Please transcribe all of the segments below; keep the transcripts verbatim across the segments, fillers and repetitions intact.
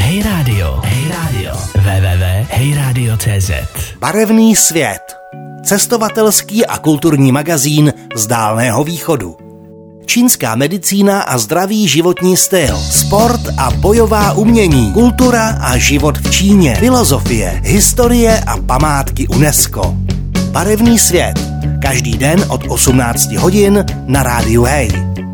Hey Radio, Hey Radio, w w w tečka hej radio tečka cé zet. Barevný svět. Cestovatelský a kulturní magazín z Dálného východu. Čínská medicína a zdravý životní styl, sport a bojová umění, kultura a život v Číně, filozofie, historie a památky UNESCO. Barevný svět. Každý den od osmnácti hodin na rádiu Hey.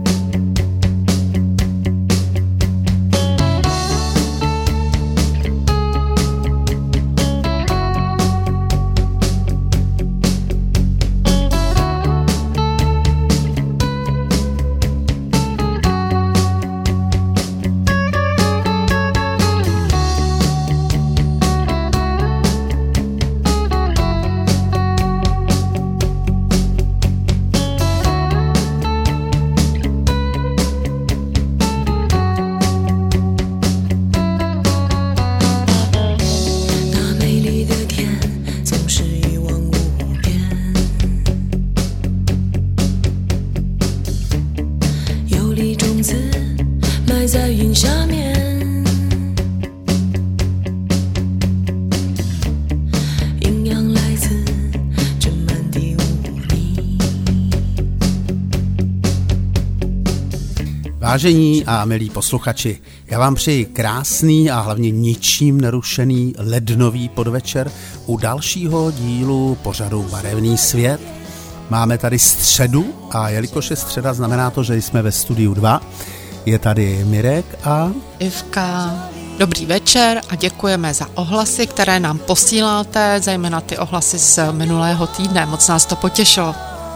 Vážení a milí posluchači, já vám přeji krásný a hlavně ničím nerušený lednový podvečer u dalšího dílu pořadu Barevný svět. Máme tady středu a jelikož je středa, znamená to, že jsme ve studiu dva. Je tady Mirek a Ivka. Dobrý večer a děkujeme za ohlasy, které nám posíláte, zejména ty ohlasy z minulého týdne. Moc nás to potěšilo.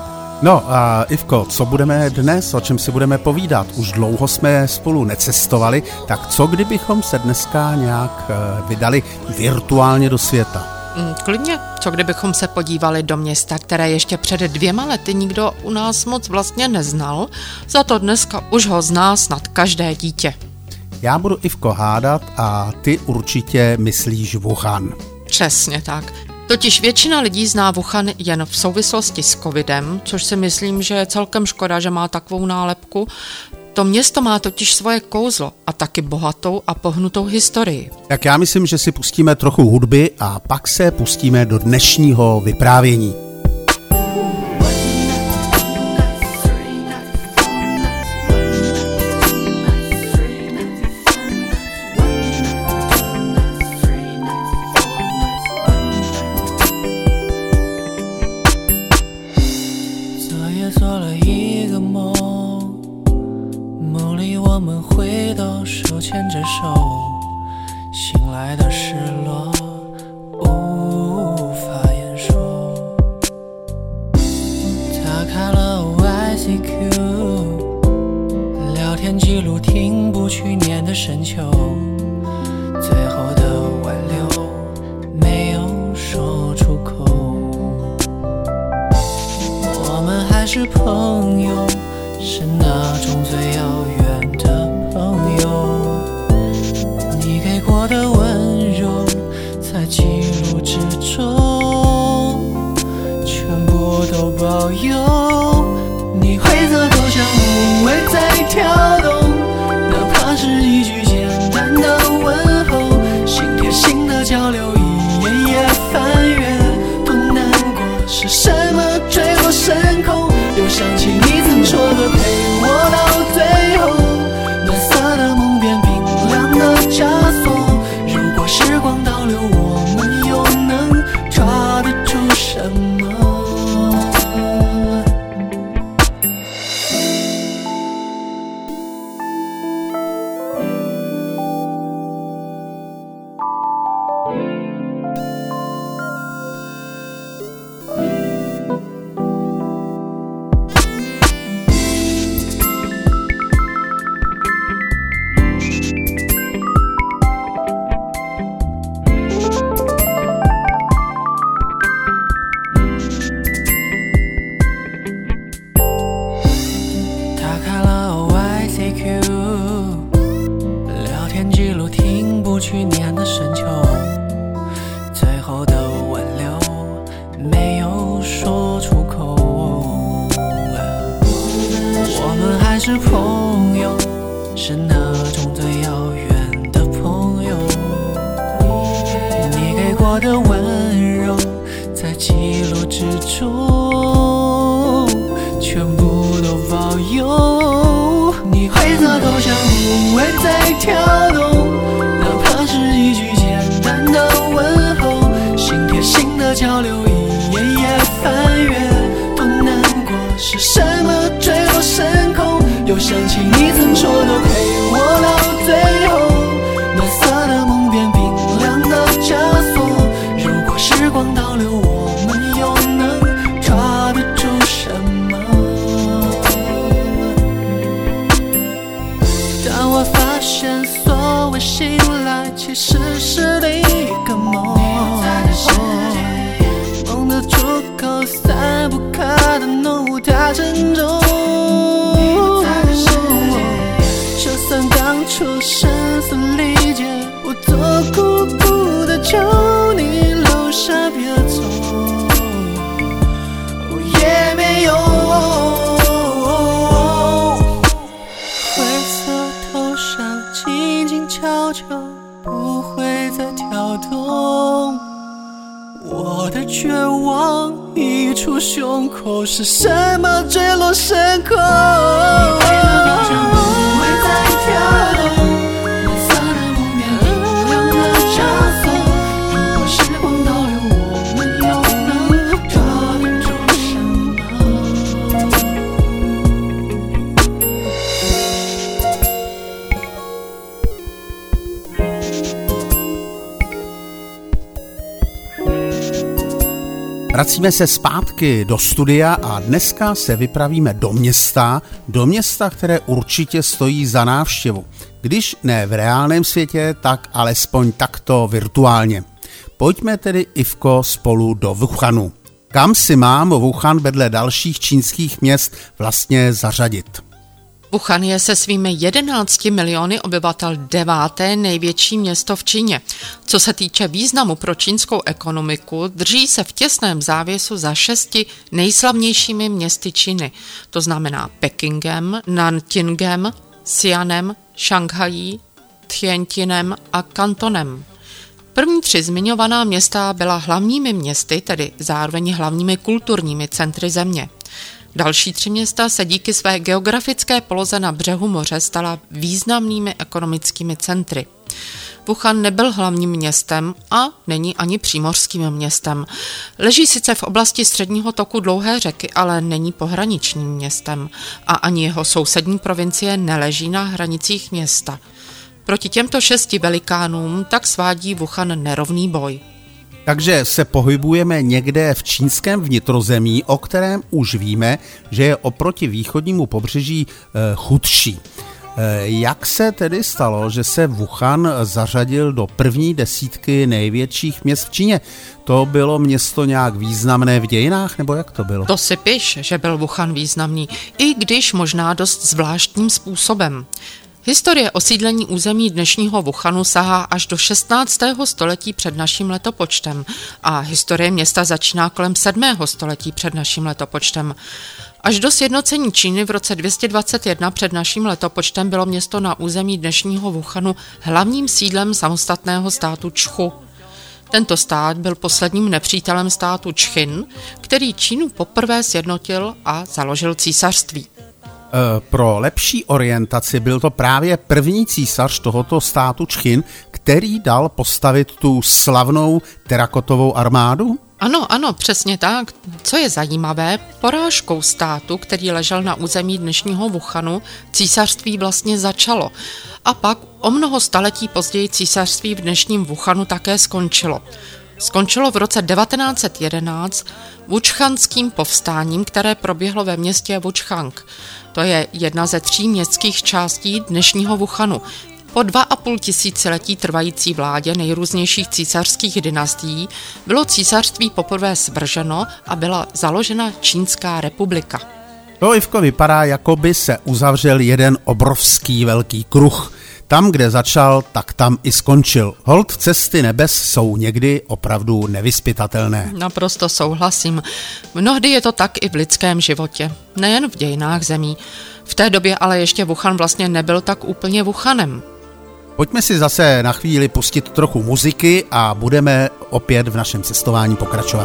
No a Ivko, co budeme dnes, o čem si budeme povídat? Už dlouho jsme spolu necestovali, tak co kdybychom se dneska nějak vydali virtuálně do světa? Mm, klidně, co kdybychom se podívali do města, které ještě před dvěma lety nikdo u nás moc vlastně neznal, za to dneska už ho zná snad každé dítě. Já budu Ivko hádat a ty určitě myslíš Wuhan. Přesně tak. Totiž většina lidí zná Wuhan jen v souvislosti s covidem, což si myslím, že je celkem škoda, že má takovou nálepku. To město má totiž svoje kouzlo a taky bohatou a pohnutou historii. Tak já myslím, že si pustíme trochu hudby a pak se pustíme do dnešního vyprávění. 我的温柔在记录之中全部都保有。你灰色头像不会再跳动，哪怕是一句简单的问候，心贴心的交流，一页页翻阅，多难过，是什么坠落深空？又想起你曾说的陪我到最后，暖色的梦变冰凉的枷锁。如果时光倒流，我们又能抓得住什么？当我发现所谓醒来其实是另一个梦，梦的出口散不开的浓雾太沉重。就算当初声嘶力竭，我做苦苦的求你留下别走，也没用。灰色头上静静悄悄，不会再跳动。我的绝望溢出胸口，是什么坠落深空？ Vracíme se zpátky do studia a dneska se vypravíme do města, do města, které určitě stojí za návštěvu. Když ne v reálném světě, tak alespoň takto virtuálně. Pojďme tedy, Ivko, spolu do Wuhanu. Kam si mám Wuhan vedle dalších čínských měst vlastně zařadit? Wuhan je se svými jedenácti miliony obyvatel deváté největší město v Číně. Co se týče významu pro čínskou ekonomiku, drží se v těsném závěsu za šesti nejslavnějšími městy Číny. To znamená Pekingem, Nanjingem, Xianem, Šanghají, Tianjinem a Kantonem. První tři zmiňovaná města byla hlavními městy, tedy zároveň hlavními kulturními centry země. Další tři města se díky své geografické poloze na břehu moře stala významnými ekonomickými centry. Wuhan nebyl hlavním městem a není ani přímořským městem. Leží sice v oblasti středního toku dlouhé řeky, ale není pohraničním městem a ani jeho sousední provincie neleží na hranicích města. Proti těmto šesti velikánům tak svádí Wuhan nerovný boj. Takže se pohybujeme někde v čínském vnitrozemí, o kterém už víme, že je oproti východnímu pobřeží e, chudší. E, jak se tedy stalo, že se Wuhan zařadil do první desítky největších měst v Číně? To bylo město nějak významné v dějinách, nebo jak to bylo? To si piš, že byl Wuhan významný, i když možná dost zvláštním způsobem. Historie osídlení území dnešního Wuhanu sahá až do šestnáctého století před naším letopočtem a historie města začíná kolem sedmého století před naším letopočtem. Až do sjednocení Číny v roce dvě stě dvacet jedna před naším letopočtem bylo město na území dnešního Wuhanu hlavním sídlem samostatného státu Čchu. Tento stát byl posledním nepřítelem státu Čchin, který Čínu poprvé sjednotil a založil císařství. Pro lepší orientaci byl to právě první císař tohoto státu Čchin, který dal postavit tu slavnou terakotovou armádu? Ano, ano, přesně tak. Co je zajímavé, porážkou státu, který ležel na území dnešního Wuhanu, císařství vlastně začalo. A pak o mnoho staletí později císařství v dnešním Wuhanu také skončilo. Skončilo v roce devatenáct set jedenáct Wuchanským povstáním, které proběhlo ve městě Wuchang. To je jedna ze tří městských částí dnešního Wuhanu. Po dva a půl tisíciletí trvající vládě nejrůznějších císařských dynastií bylo císařství poprvé svrženo a byla založena Čínská republika. To, Ivko, vypadá, jako by se uzavřel jeden obrovský velký kruh. Tam, kde začal, tak tam i skončil. Holt cesty nebes jsou někdy opravdu nevyzpytatelné. Naprosto souhlasím. Mnohdy je to tak i v lidském životě, nejen v dějinách zemí. V té době ale ještě Wuhan vlastně nebyl tak úplně Wuhanem. Pojďme si zase na chvíli pustit trochu muziky a budeme opět v našem cestování pokračovat.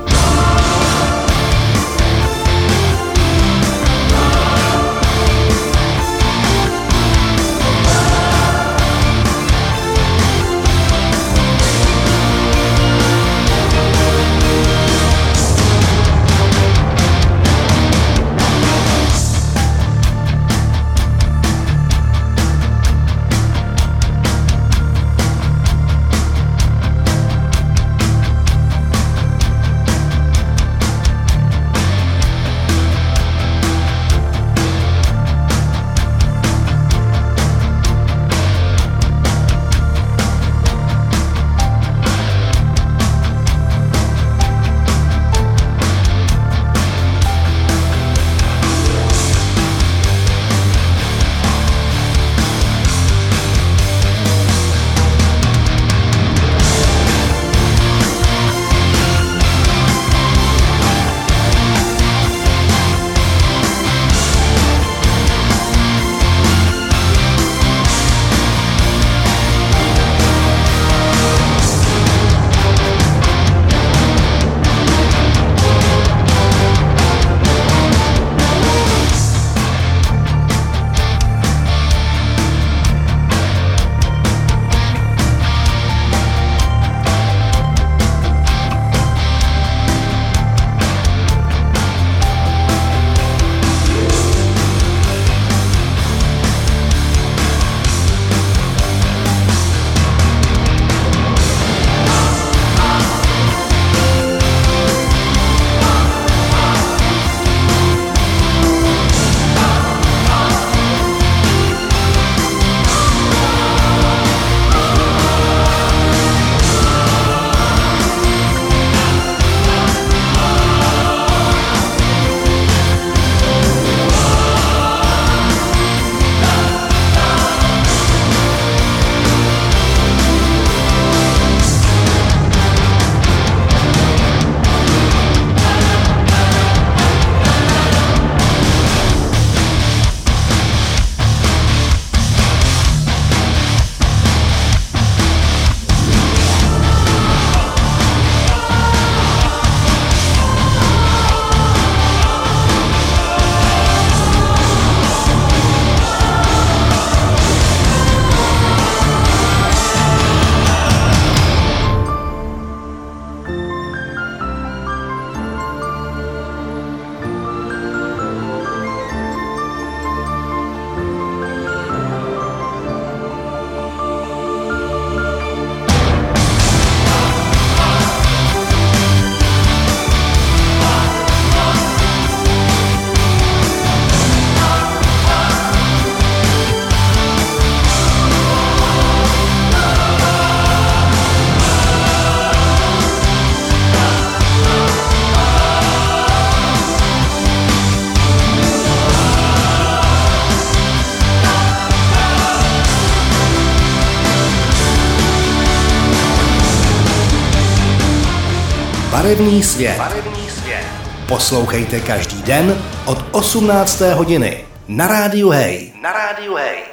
Barevný svět. Barevný svět. Poslouchejte každý den od osmnácté hodiny na rádiu Hej. Na rádiu Hej.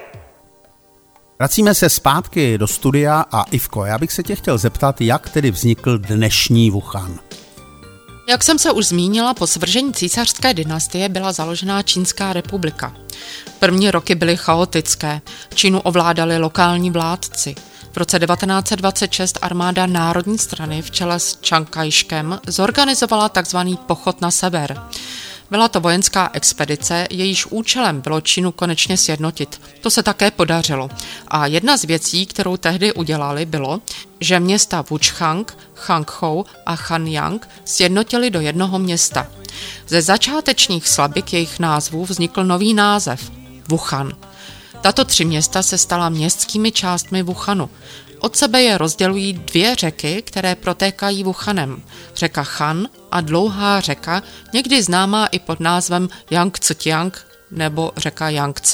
Vracíme se zpátky do studia a Ivko, já bych se tě chtěl zeptat, jak tedy vznikl dnešní Wuhan. Jak jsem se už zmínila, po svržení císařské dynastie byla založena Čínská republika. První roky byly chaotické. Čínu ovládali lokální vládci. V roce devatenáct set dvacet šest armáda Národní strany v čele s Chiang Kai-škem zorganizovala tzv. Pochod na sever. Byla to vojenská expedice, jejíž účelem bylo Čínu konečně sjednotit. To se také podařilo. A jedna z věcí, kterou tehdy udělali, bylo, že města Wuchang, Hankou a Hanyang sjednotili do jednoho města. Ze začátečních slabik jejich názvů vznikl nový název – Wuhan. Tato tři města se stala městskými částmi Wuhanu. Od sebe je rozdělují dvě řeky, které protékají Wuhanem. Řeka Han a dlouhá řeka, někdy známá i pod názvem Yangtze-kiang nebo řeka Yangtze.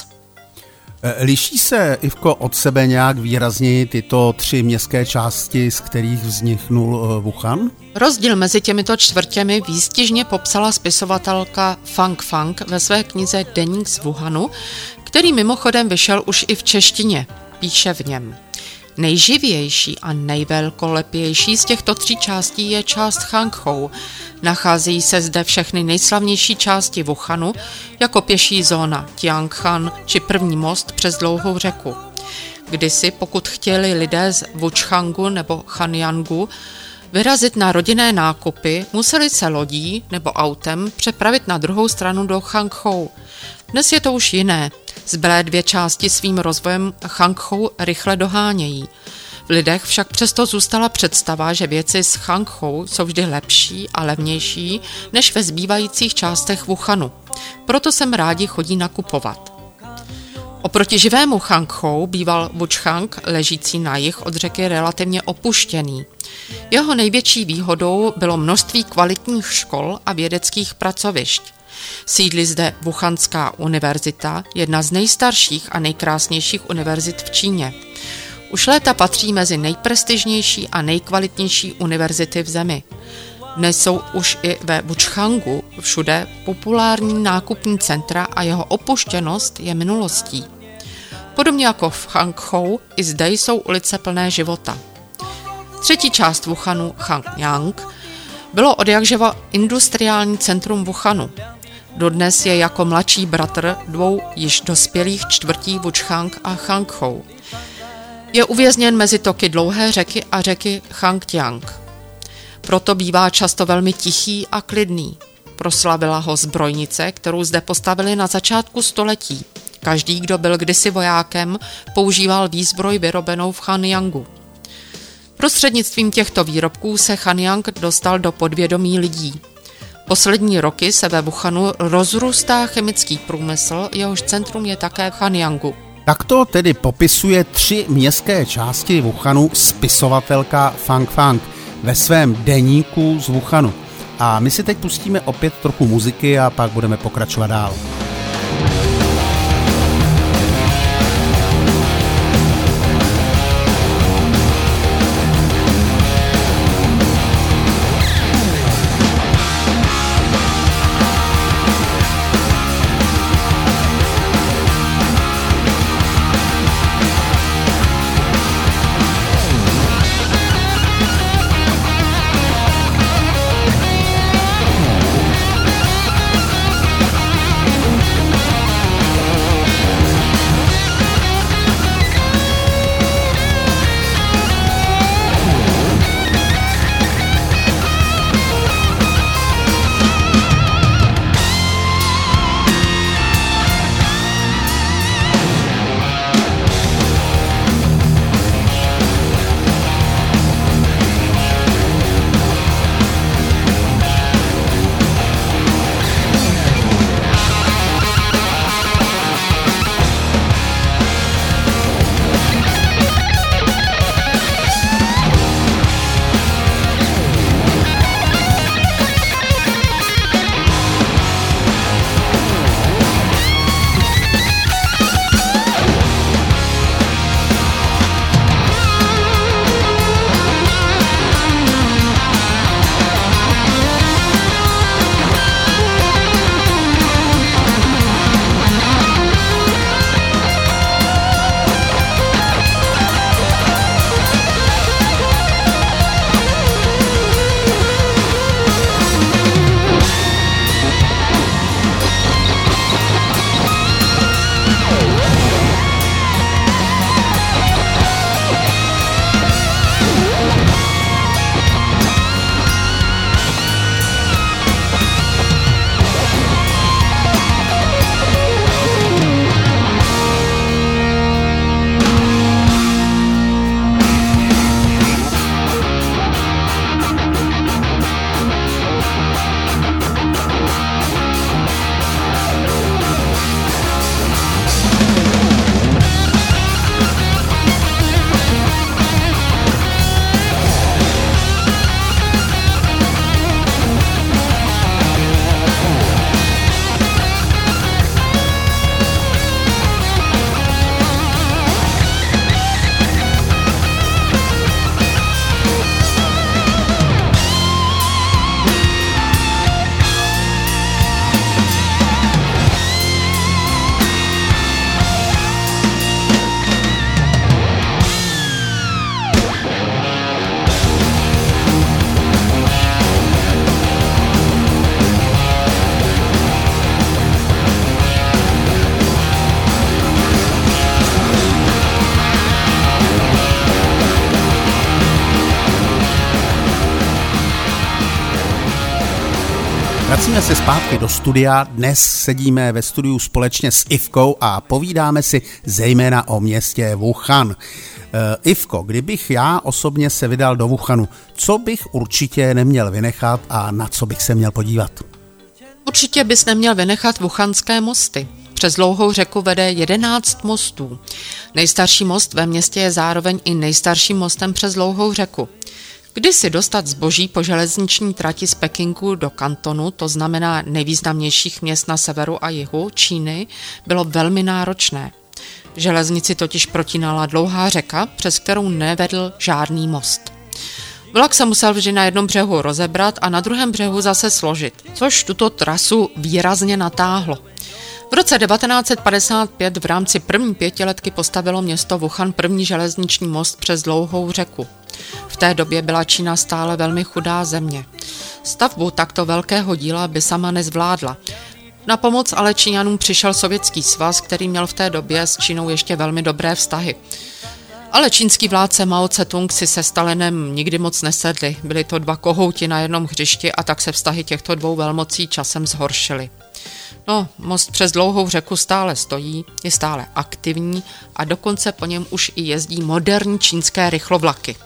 Liší se, Ivko, od sebe nějak výrazně tyto tři městské části, z kterých vzniknul Wuhan? Rozdíl mezi těmito čtvrtěmi výstižně popsala spisovatelka Fang Fang ve své knize Deník z Wuhanu, který mimochodem vyšel už i v češtině. píše v něm. Nejživější a nejvelkolepější z těchto tří částí je část Changchou. Nacházejí se zde všechny nejslavnější části Wuhanu, jako pěší zóna Tianchan či první most přes dlouhou řeku. Kdysi, pokud chtěli lidé z Wuchangu nebo Hanyangu vyrazit na rodinné nákupy, museli se lodí nebo autem přepravit na druhou stranu do Changchou. Dnes je to už jiné. Zbylé dvě části svým rozvojem Changchou rychle dohánějí. V lidech však přesto zůstala představa, že věci s Changchou jsou vždy lepší a levnější než ve zbývajících částech Wuhanu. Proto sem rádi chodí nakupovat. Oproti živému Changchou býval Wuchang, ležící na jih od řeky, relativně opuštěný. Jeho největší výhodou bylo množství kvalitních škol a vědeckých pracovišť. Sídlí zde Wuhanská univerzita, jedna z nejstarších a nejkrásnějších univerzit v Číně. Už léta patří mezi nejprestižnější a nejkvalitnější univerzity v zemi. Dnes jsou už i ve Wuchangu všude populární nákupní centra a jeho opuštěnost je minulostí. Podobně jako v Changchou, i zde jsou ulice plné života. Třetí část Wuhanu, Hanyang, bylo odjakživa industriální centrum Wuhanu. Dodnes je jako mladší bratr dvou již dospělých čtvrtí Wuchang a Changchou. Je uvězněn mezi toky dlouhé řeky a řeky Changjiang. Proto bývá často velmi tichý a klidný. Proslavila ho zbrojnice, kterou zde postavili na začátku století. Každý, kdo byl kdysi vojákem, používal výzbroj vyrobenou v Hanyangu. Prostřednictvím těchto výrobků se Hanyang dostal do podvědomí lidí. Poslední roky se ve Wuhanu rozrůstá chemický průmysl, jehož centrum je také v Hanyangu. Takto tedy popisuje tři městské části Wuhanu spisovatelka Fang Fang ve svém deníku z Wuhanu. A my si teď pustíme opět trochu muziky a pak budeme pokračovat dál. Vracíme se zpátky do studia. Dnes sedíme ve studiu společně s Ivkou a povídáme si zejména o městě Wuhan. Uh, Ivko, kdybych já osobně se vydal do Wuhanu, co bych určitě neměl vynechat a na co bych se měl podívat? Určitě bys neměl vynechat wuhanské mosty. Přes dlouhou řeku vede jedenáct mostů. Nejstarší most ve městě je zároveň i nejstarším mostem přes dlouhou řeku. Kdysi dostat zboží po železniční trati z Pekingu do Kantonu, to znamená nejvýznamnějších měst na severu a jihu Číny, bylo velmi náročné. Železnici totiž protínala dlouhá řeka, přes kterou nevedl žádný most. Vlak se musel vždy na jednom břehu rozebrat a na druhém břehu zase složit, což tuto trasu výrazně natáhlo. V roce devatenáct set padesát pět v rámci první pětiletky postavilo město Wuhan první železniční most přes dlouhou řeku. V té době byla Čína stále velmi chudá země. Stavbu takto velkého díla by sama nezvládla. Na pomoc ale Číňanům přišel Sovětský svaz, který měl v té době s Čínou ještě velmi dobré vztahy. Ale čínský vládce Mao Tse-tung si se Stalinem nikdy moc nesedli. Byli to dva kohouti na jednom hřišti a tak se vztahy těchto dvou velmocí časem zhoršily. No, most přes dlouhou řeku stále stojí, je stále aktivní a dokonce po něm už i jezdí moderní čínské rychlovlaky.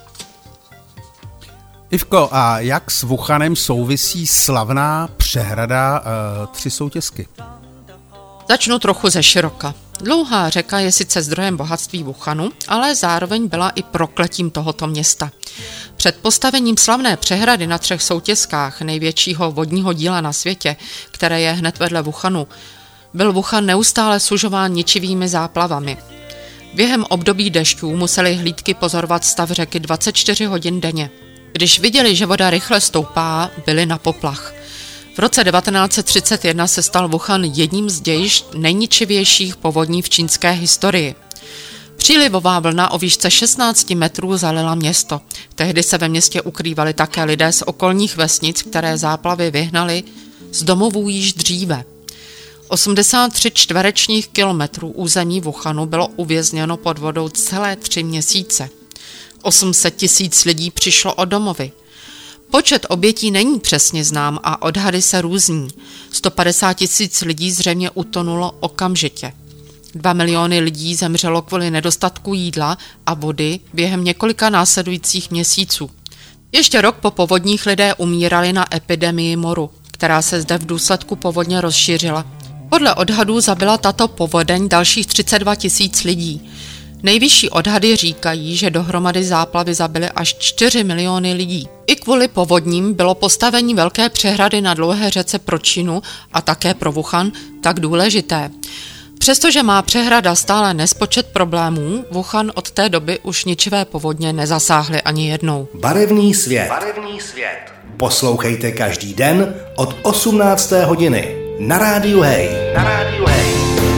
Ivko, a jak s Wuhanem souvisí slavná přehrada e, Tři soutěsky? Začnu trochu ze široka. Dlouhá řeka je sice zdrojem bohatství Wuhanu, ale zároveň byla i prokletím tohoto města. Před postavením slavné přehrady na Třech soutězkách, největšího vodního díla na světě, které je hned vedle Wuhanu, byl Wuhan neustále sužován ničivými záplavami. Během období dešťů museli hlídky pozorovat stav řeky dvacet čtyři hodin denně. Když viděli, že voda rychle stoupá, byli na poplach. V roce devatenáct set třicet jedna se stal Wuhan jedním z dějišť nejničivějších povodní v čínské historii. Přílivová vlna o výšce šestnáct metrů zalila město. Tehdy se ve městě ukrývali také lidé z okolních vesnic, které záplavy vyhnaly z domovů již dříve. osmdesát tři čtverečních kilometrů území Wuhanu bylo uvězněno pod vodou celé tři měsíce. osm set tisíc lidí přišlo o domovy. Počet obětí není přesně znám a odhady se různí. sto padesát tisíc lidí zřejmě utonulo okamžitě. Dva miliony lidí zemřelo kvůli nedostatku jídla a vody během několika následujících měsíců. Ještě rok po povodních lidé umírali na epidemii moru, která se zde v důsledku povodně rozšířila. Podle odhadů zabila tato povodeň dalších třicet dva tisíc lidí. Nejvyšší odhady říkají, že dohromady záplavy zabily až čtyři miliony lidí. I kvůli povodním bylo postavení velké přehrady na dlouhé řece pro Čínu a také pro Wuhan tak důležité. Přestože má přehrada stále nespočet problémů, Wuhan od té doby už ničivé povodně nezasáhly ani jednou. Barevný svět. Barevný svět. Poslouchejte každý den od osmnácté hodiny na rádiu Hej. Na rádiu Hej.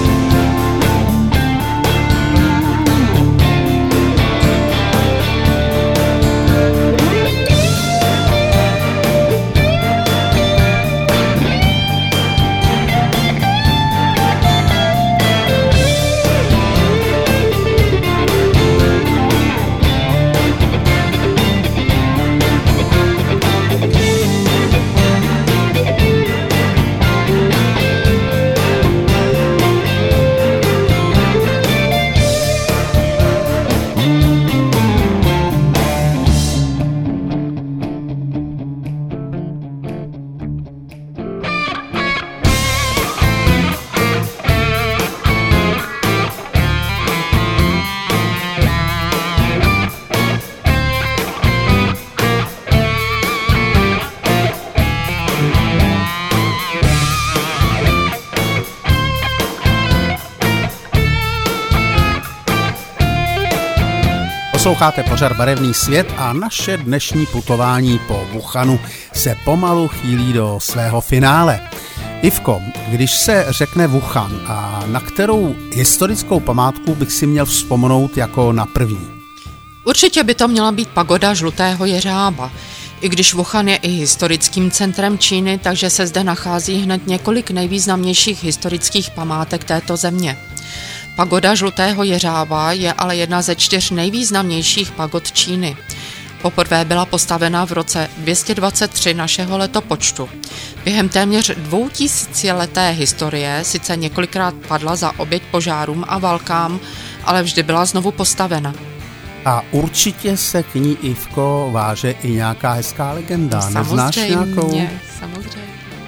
Posloucháte pořad Barevný svět a naše dnešní putování po Wuhanu se pomalu chýlí do svého finále. Ivko, když se řekne Wuhan, a na kterou historickou památku bych si měl vzpomenout jako na první? Určitě by to měla být pagoda žlutého jeřába. I když Wuhan je i historickým centrem Číny, takže se zde nachází hned několik nejvýznamnějších historických památek této země. Pagoda žlutého jeřába je ale jedna ze čtyř nejvýznamnějších pagod Číny. Poprvé byla postavena v roce dvě stě dvacet tři našeho letopočtu. Během téměř dvoutisícileté historie sice několikrát padla za oběť požárům a válkám, ale vždy byla znovu postavena. A určitě se k ní, Ivko, váže i nějaká hezká legenda. Neznáš nějakou? Samozřejmě.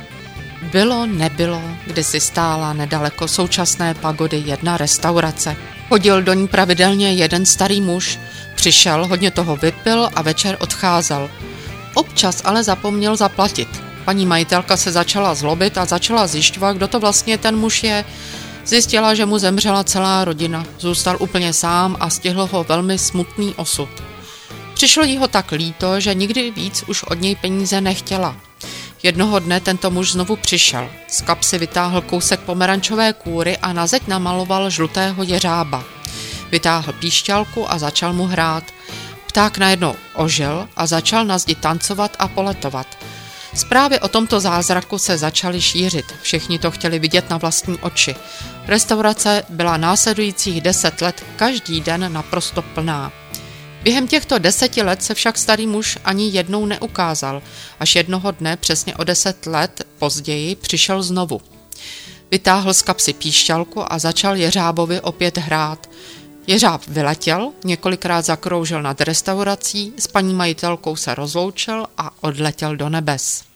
Bylo, nebylo, kdy si stála nedaleko současné pagody jedna restaurace. Chodil do ní pravidelně jeden starý muž, přišel, hodně toho vypil a večer odcházel. Občas ale zapomněl zaplatit. Paní majitelka se začala zlobit a začala zjišťovat, kdo to vlastně ten muž je. Zjistila, že mu zemřela celá rodina, zůstal úplně sám a stihl ho velmi smutný osud. Přišlo jí ho tak líto, že nikdy víc už od něj peníze nechtěla. Jednoho dne tento muž znovu přišel. Z kapsy vytáhl kousek pomerančové kůry a na zeď namaloval žlutého jeřába. Vytáhl píšťalku a začal mu hrát. Pták najednou ožil a začal na zdi tancovat a poletovat. Zprávy o tomto zázraku se začaly šířit. Všichni to chtěli vidět na vlastní oči. Restaurace byla následujících deset let každý den naprosto plná. Během těchto deseti let se však starý muž ani jednou neukázal, až jednoho dne přesně o deset let později přišel znovu. Vytáhl z kapsy píšťalku a začal jeřábovi opět hrát. Jeřáb vyletěl, několikrát zakroužil nad restaurací, s paní majitelkou se rozloučil a odletěl do nebes.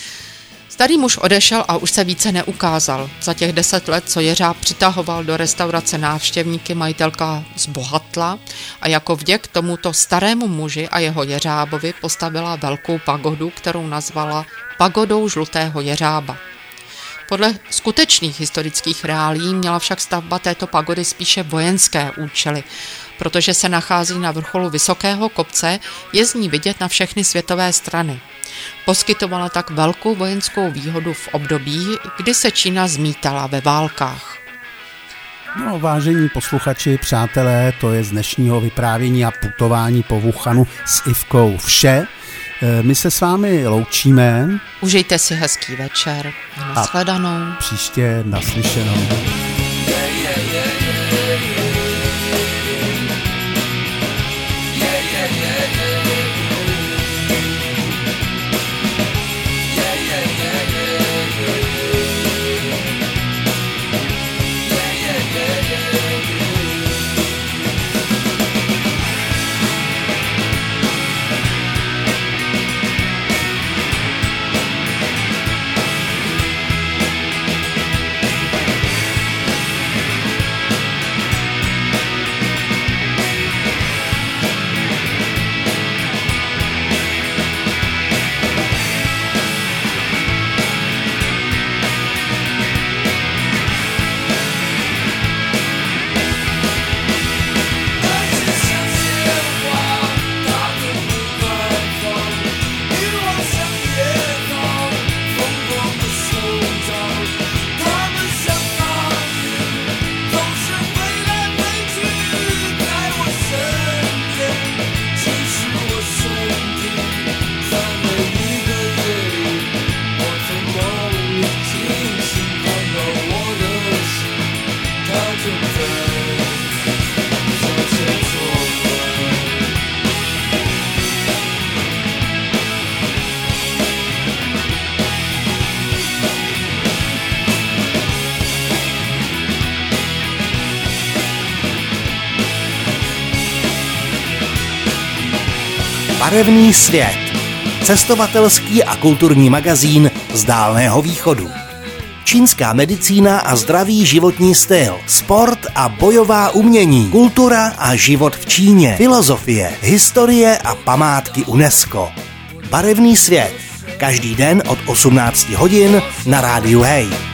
Starý muž odešel a už se více neukázal. Za těch deset let, co jeřáb přitahoval do restaurace návštěvníky, majitelka zbohatla a jako vděk tomuto starému muži a jeho jeřábovi postavila velkou pagodu, kterou nazvala pagodou žlutého jeřába. Podle skutečných historických reálií měla však stavba této pagody spíše vojenské účely, protože se nachází na vrcholu vysokého kopce, je z ní vidět na všechny světové strany. Poskytovala tak velkou vojenskou výhodu v období, kdy se Čína zmítala ve válkách. No, vážení posluchači, přátelé, to je z dnešního vyprávění a putování po Wuhanu s Ivkou vše. My se s vámi loučíme. Užijte si hezký večer. Nashledanou. A příště naslyšenou. Barevný svět. Cestovatelský a kulturní magazín z Dálného východu. Čínská medicína a zdravý životní styl, sport a bojová umění, kultura a život v Číně, filozofie, historie a památky UNESCO. Barevný svět. Každý den od osmnácti hodin na rádiu Hej.